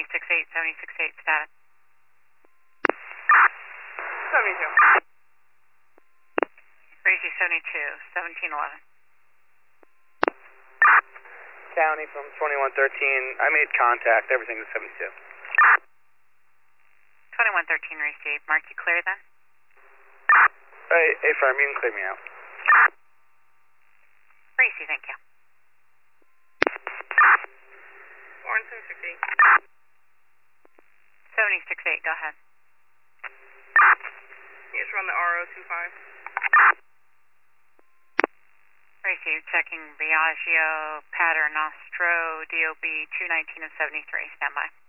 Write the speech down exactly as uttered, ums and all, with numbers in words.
seventy-six eight, seventy-six eight status. seventy-two. Crazy seventy-two, seventeen eleven. County from twenty-one thirteen, I made contact, everything is seventy-two. twenty-one thirteen received. Mark, you clear then? Hey, hey firm, you can clear me out. Receive, thank you. Orange seventy-six eight. seventy-six eight, go ahead. Yes, we're on the R O two five. Receive, checking Biagio, Pattern Nostro, D O B two nineteen and seventy-three. Stand by.